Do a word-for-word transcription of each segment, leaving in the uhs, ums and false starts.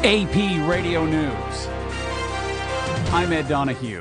A P Radio News. I'm Ed Donahue.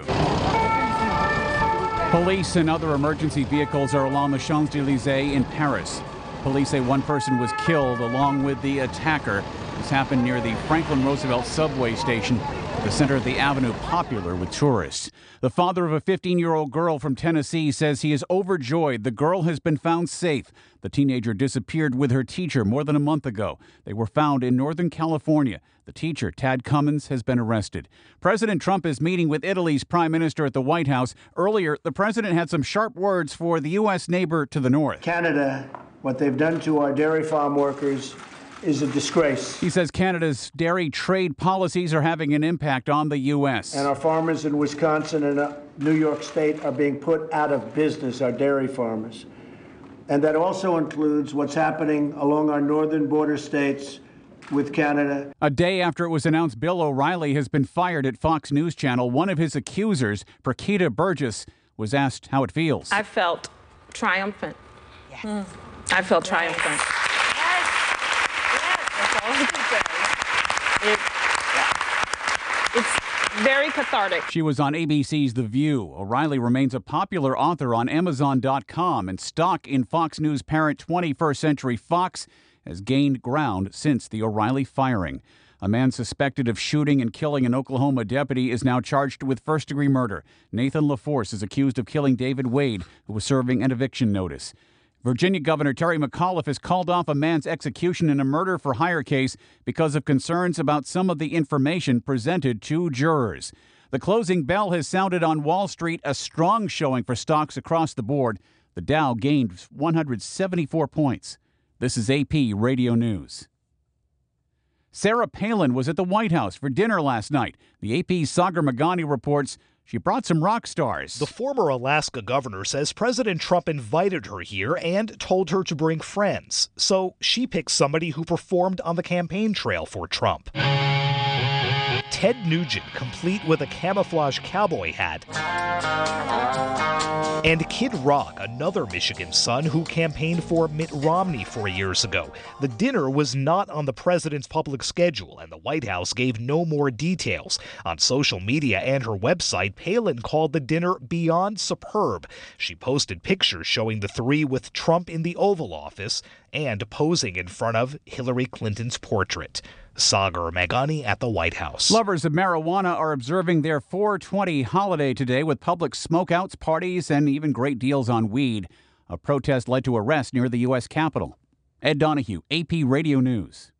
Police and other emergency vehicles are along the Champs-Élysées in Paris. Police say one person was killed along with the attacker. This happened near the Franklin Roosevelt subway station at the center of the avenue, popular with tourists. The father of a fifteen-year-old girl from Tennessee says he is overjoyed the girl has been found safe. The teenager disappeared with her teacher more than a month ago. They were found in Northern California. The teacher, Tad Cummins, has been arrested. President Trump is meeting with Italy's prime minister at the White House. Earlier, the president had some sharp words for the U S neighbor to the north. Canada, what they've done to our dairy farm workers is a disgrace. He says Canada's dairy trade policies are having an impact on the U S. And our farmers in Wisconsin and uh, New York State are being put out of business, our dairy farmers. And that also includes what's happening along our northern border states with Canada. A day after it was announced Bill O'Reilly has been fired at Fox News Channel, one of his accusers, Prakita Burgess, was asked how it feels. I felt triumphant. Yes. Mm. I felt yes. triumphant. Yes. Yes. That's all we can say. It, yeah. It's very cathartic. She was on A B C's The View. O'Reilly remains a popular author on Amazon dot com, and stock in Fox News parent twenty-first Century Fox has gained ground since the O'Reilly firing. A man suspected of shooting and killing an Oklahoma deputy is now charged with first-degree murder. Nathan LaForce is accused of killing David Wade, who was serving an eviction notice. Virginia Governor Terry McAuliffe has called off a man's execution in a murder-for-hire case because of concerns about some of the information presented to jurors. The closing bell has sounded on Wall Street, a strong showing for stocks across the board. The Dow gained one hundred seventy-four points. This is A P Radio News. Sarah Palin was at the White House for dinner last night. The A P's Sagar Meghani reports she brought some rock stars. The former Alaska governor says President Trump invited her here and told her to bring friends. So she picked somebody who performed on the campaign trail for Trump. Ted Nugent, complete with a camouflage cowboy hat. And Kid Rock, another Michigan son who campaigned for Mitt Romney four years ago. The dinner was not on the president's public schedule, and the White House gave no more details. On social media and her website, Palin called the dinner beyond superb. She posted pictures showing the three with Trump in the Oval Office and posing in front of Hillary Clinton's portrait. Sagar Meghani at the White House. Lovers of marijuana are observing their four twenty holiday today with public smokeouts, parties, and even great deals on weed. A protest led to arrests near the U S Capitol. Ed Donahue, A P Radio News.